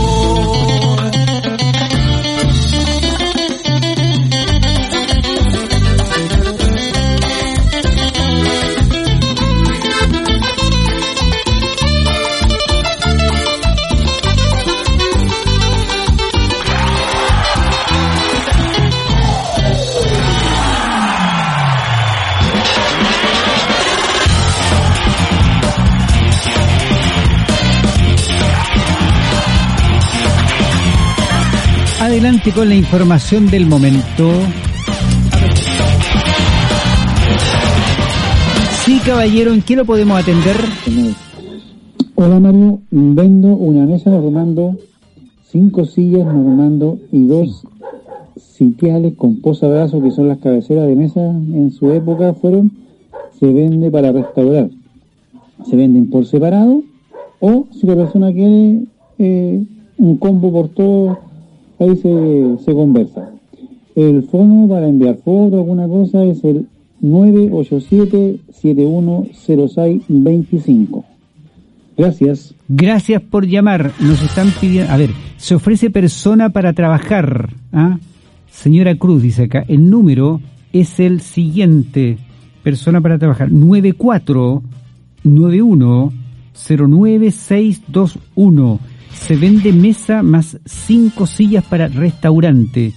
L: Adelante con la información del momento. Sí, caballero, ¿en qué lo podemos atender?
U: Hola, Mario. Vendo una mesa normando, 5 sillas normando y 2 sitiales con posabrazos, que son las cabeceras de mesa en su época fueron. Se vende para restaurar. Se venden por separado, o si la persona quiere un combo por todo, ahí se conversa. El fono para enviar fotos, alguna cosa, es el 987-710625. Gracias.
L: Gracias por llamar. Nos están pidiendo... A ver, se ofrece persona para trabajar. ¿Ah? Señora Cruz dice acá, el número es el siguiente. Persona para trabajar. 9491-09621. Se vende mesa más 5 sillas para restaurante.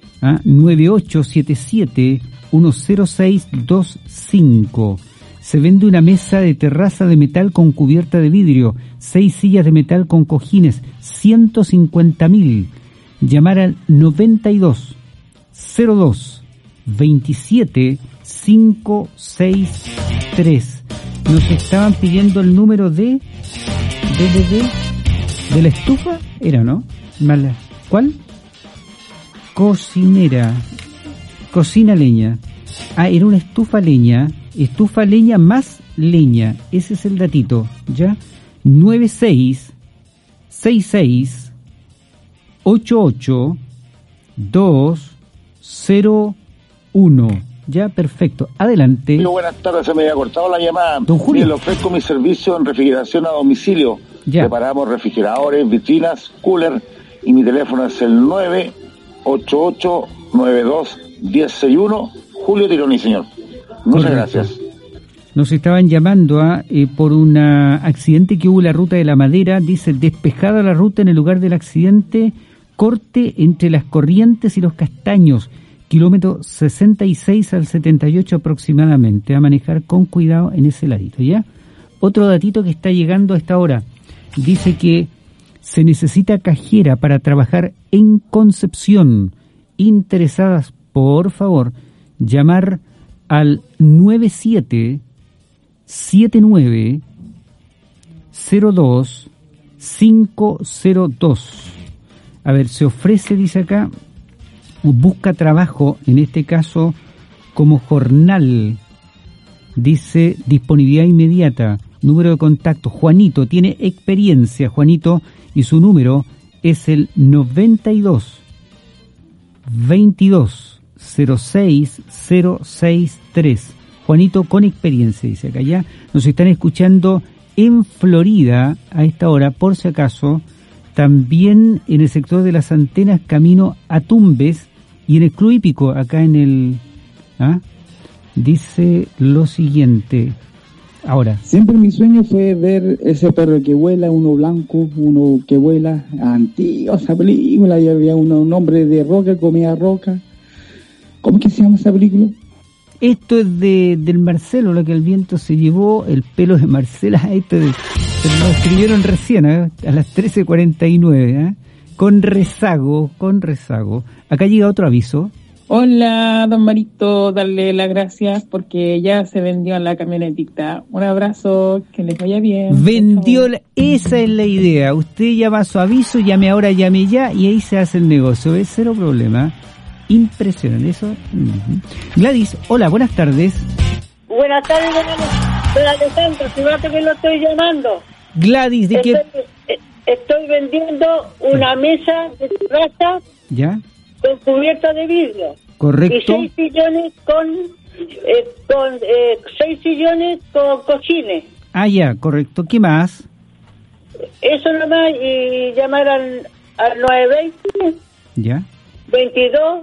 L: 9877-10625. Se vende una mesa de terraza de metal con cubierta de vidrio, 6 sillas de metal con cojines, 150.000. Llamar al 92 02 27 563. Nos estaban pidiendo el número de la estufa, ¿era, no? Mala. ¿Cuál? Cocinera. Cocina leña. Era una estufa leña más leña. Ese es el datito, ¿ya? 96 66 88 201. Ya, perfecto. Adelante.
V: Muy buenas tardes, se me había cortado la llamada.
L: Don Julio.
V: Le ofrezco mi servicio en refrigeración a domicilio.
L: Ya.
V: Preparamos refrigeradores, vitrinas, cooler, y mi teléfono es el 988-92-1061. Julio Tironi, señor. Muchas gracias.
L: Nos estaban llamando por un accidente que hubo en la ruta de la Madera. Dice, despejada la ruta en el lugar del accidente, corte entre las Corrientes y los Castaños, kilómetro 66 al 78 aproximadamente. A manejar con cuidado en ese ladito, ¿ya? Otro datito que está llegando a esta hora. Dice que se necesita cajera para trabajar en Concepción. Interesadas, por favor, llamar al 9779-02-502. A ver, se ofrece, dice acá, busca trabajo, en este caso como jornal. Dice disponibilidad inmediata. Número de contacto, Juanito, tiene experiencia, Juanito, y su número es el 92 22 06 063. Juanito con experiencia, dice acá. Ya nos están escuchando en Florida a esta hora, por si acaso, también en el sector de las Antenas, camino a Tumbes, y en el Club Hípico, acá en Dice lo siguiente. Ahora.
U: Siempre mi sueño fue ver ese perro que vuela, uno blanco, uno que vuela. Antigua esa película, y había un hombre de roca, comía roca. ¿Cómo es que se llama esa película?
L: Esto es del Marcelo, lo que el viento se llevó, el pelo de Marcela. Esto lo escribieron recién, a las 13:49, con rezago. Acá llega otro aviso.
B: Hola, don Marito, darle las gracias porque ya se vendió la camionetita. Un abrazo, que les vaya bien.
L: Esa es la idea. Usted llama a su aviso, llame ahora, llame ya, y ahí se hace el negocio. Es cero problema. Impresionante eso. Gladys, hola, buenas tardes.
D: Buenas tardes, don Alejandro, fíjate que lo estoy llamando.
L: Gladys, ¿de qué?
D: Estoy vendiendo una mesa de terraza.
L: ¿Ya?
D: Con cubierta de vidrio.
L: Correcto.
D: Y 6 sillones con cojines.
L: Ah, ya, correcto. ¿Qué más?
D: Eso nomás, y llamar al 920.
L: ¿Ya?
D: 22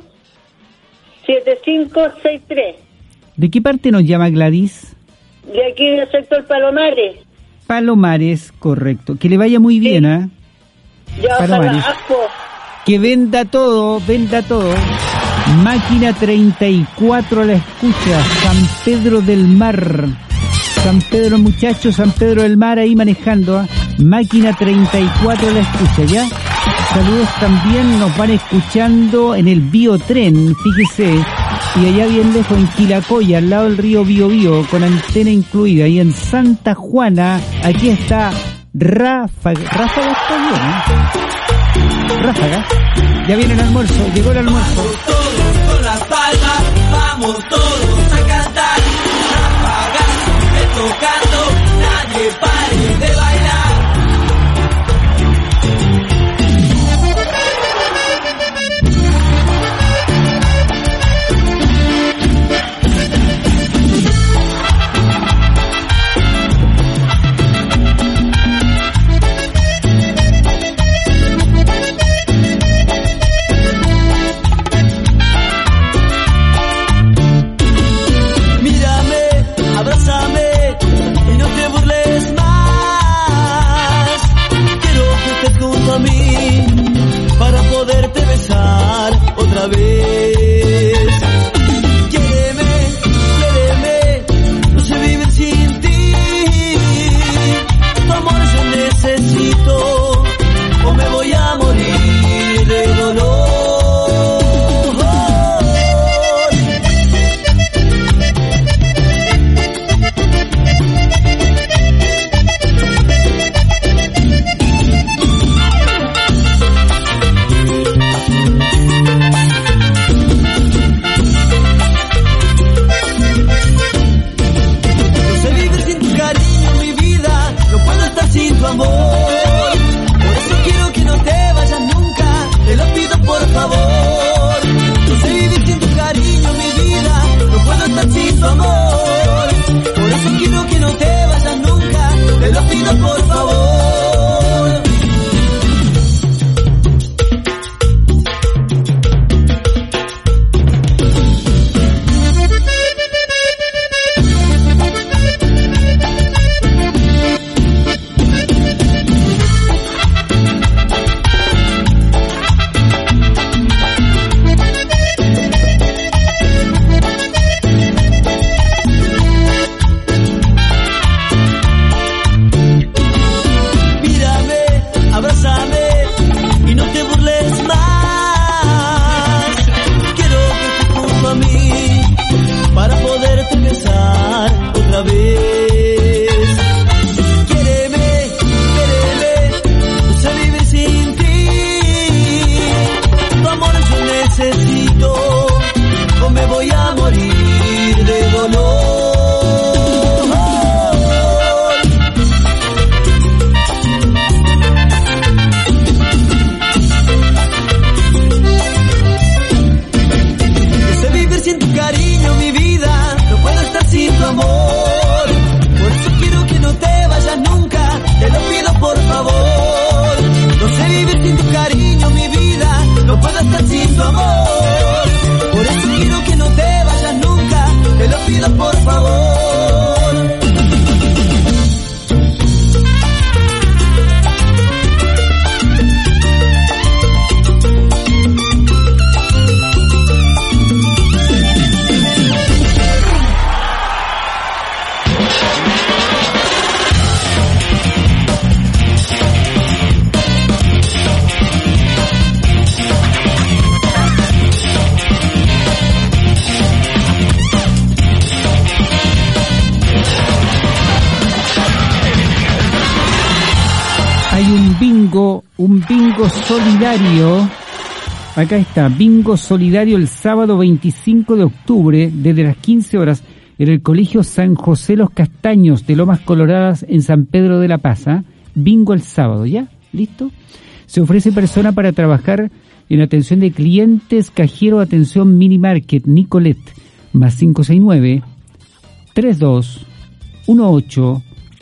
D: 7563.
L: ¿De qué parte nos llama Gladys?
D: De aquí del sector Palomares.
L: Palomares, correcto. Que le vaya muy bien, ¿ah?
D: Ya,
L: Palomares. Que venda todo. Máquina 34 a la escucha. San Pedro del Mar. San Pedro, muchachos, San Pedro del Mar ahí manejando. Máquina 34 a la escucha, ¿ya? Saludos también, nos van escuchando en el Biotren, fíjese. Y allá bien lejos, en Quilacoya, al lado del río Biobío, con antena incluida. Y en Santa Juana, aquí está Ráfaga. Ráfaga está bien, Ráfaga. Ya viene el almuerzo, llegó el almuerzo.
R: Vamos todos con las palmas, vamos todos a cantar. Ráfaga, tocando, nadie pare de bailar. pido por favor.
L: Un bingo solidario. Acá está, bingo solidario el sábado 25 de octubre desde las 15 horas en el Colegio San José Los Castaños de Lomas Coloradas en San Pedro de la Paz. Bingo el sábado, ¿ya? ¿Listo? Se ofrece persona para trabajar en atención de clientes, cajero, atención mini market, Nicolet, más 569 32 18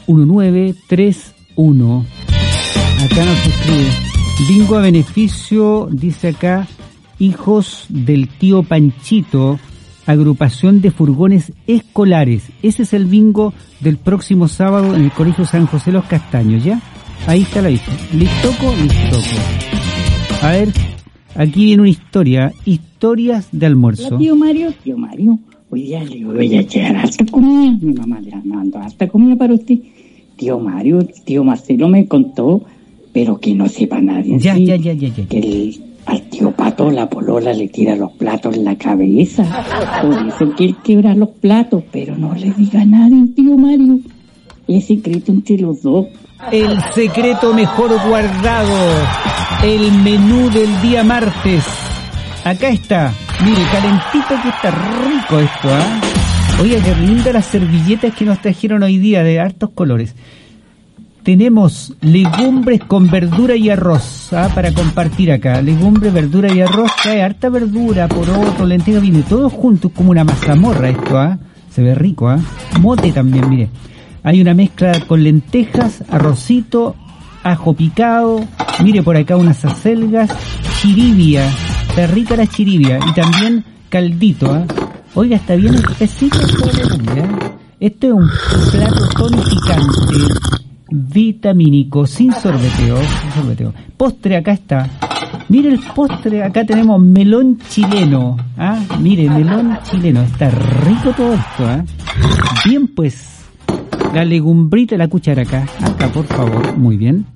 L: 1931. Acá nos escribe, bingo a beneficio, dice acá, hijos del tío Panchito, agrupación de furgones escolares. Ese es el bingo del próximo sábado en el Colegio San José Los Castaños, ¿ya? Ahí está la lista. ¿Listoco? A ver, aquí viene una historia, historias de almuerzo.
E: Tío Mario, hoy día le voy a echar harta comida. Mi mamá le mandó harta comida para usted. Tío Mario, tío Marcelo me contó, pero que no sepa nadie.
L: Ya.
E: Que al tío Pato la polola le tira los platos en la cabeza. Por eso que él quebra los platos, pero no le diga a nadie, tío Mario. Es secreto entre los dos.
L: El secreto mejor guardado. El menú del día martes. Acá está. Mire, calentito que está rico esto, ¿ah? Oiga, qué linda las servilletas que nos trajeron hoy día de hartos colores. Tenemos legumbres con verdura y arroz, para compartir acá. Legumbres, verdura y arroz, trae harta verdura, poroto, lentejas, viene todo junto, como una mazamorra esto, Se ve rico, Mote también, mire. Hay una mezcla con lentejas, arrocito, ajo picado, mire por acá unas acelgas, chiribia, está rica la chiribia, y también caldito, Oiga, está bien espesito esta legumbre, Este es un plato tonificante, vitamínico, sin sorbeteo. Postre, acá está. Mire el postre, acá tenemos melón chileno. Mire, melón chileno. Está rico todo esto, Bien, pues, la legumbrita, la cuchara acá, por favor, muy bien.